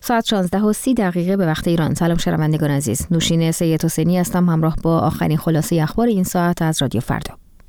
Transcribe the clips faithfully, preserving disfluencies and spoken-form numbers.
ساعت شانزده و سی دقیقه به وقت ایران. سلام شنوندگان عزیز، نوشین سید حسینی هستم همراه با آخرین خلاصه اخبار این ساعت از رادیو فردا.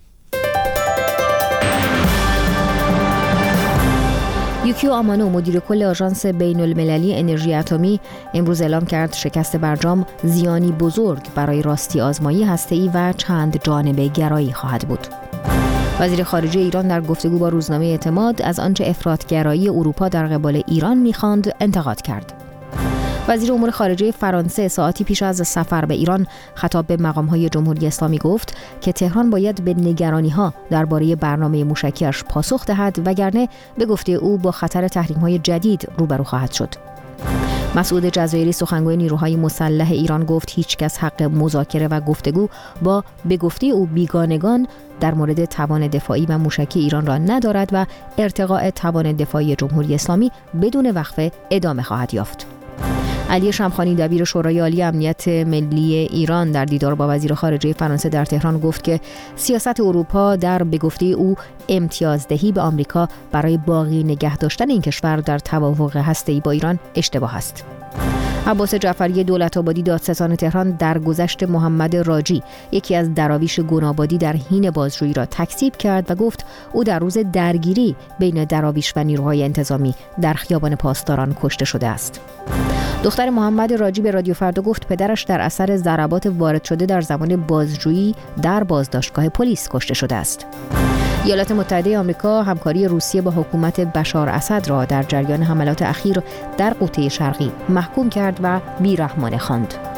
یوکیو آمانو مدیر کل آژانس بین المللی انرژی اتمی امروز اعلام کرد شکست برجام زیانی بزرگ برای راستی آزمایی هسته‌ای و چند جانبه گرایی خواهد بود. وزیر خارجه ایران در گفتگو با روزنامه اعتماد از آنچه افراط‌گرایی اروپا در قبال ایران می‌خواند انتقاد کرد. وزیر امور خارجه فرانسه ساعتی پیش از سفر به ایران خطاب به مقام‌های جمهوری اسلامی گفت که تهران باید به نگرانی‌ها درباره برنامه موشکی‌اش پاسخ دهد وگرنه به گفته او با خطر تحریم‌های جدید روبرو خواهد شد. مسعود جزایری سخنگوی نیروهای مسلح ایران گفت هیچ کس حق مذاکره و گفتگو با به گفته او بیگانگان در مورد توان دفاعی و موشکی ایران را ندارد و ارتقاء توان دفاعی جمهوری اسلامی بدون وقفه ادامه خواهد یافت. علی شمخانی دبیر شورای عالی امنیت ملی ایران در دیدار با وزیر خارجه فرانسه در تهران گفت که سیاست اروپا در به گفته او امتیازدهی به آمریکا برای باقی نگه داشتن این کشور در توافق هسته‌ای با ایران اشتباه است. عباس جعفری دولت‌آبادی دادستان تهران درگذشت محمد راجی یکی از دراویش گون‌آبادی در حین بازجویی را تکذیب کرد و گفت او در روز درگیری بین دراویش و نیروهای انتظامی در خیابان پاسداران کشته شده است. دختر محمد راجی به رادیو فردا گفت پدرش در اثر ضربات وارد شده در زمان بازجویی در بازداشتگاه پلیس کشته شده است. ایالات متحده آمریکا همکاری روسیه با حکومت بشار اسد را در جریان حملات اخیر در قوطه شرقی محکوم کرد و بیرحمانه خواند.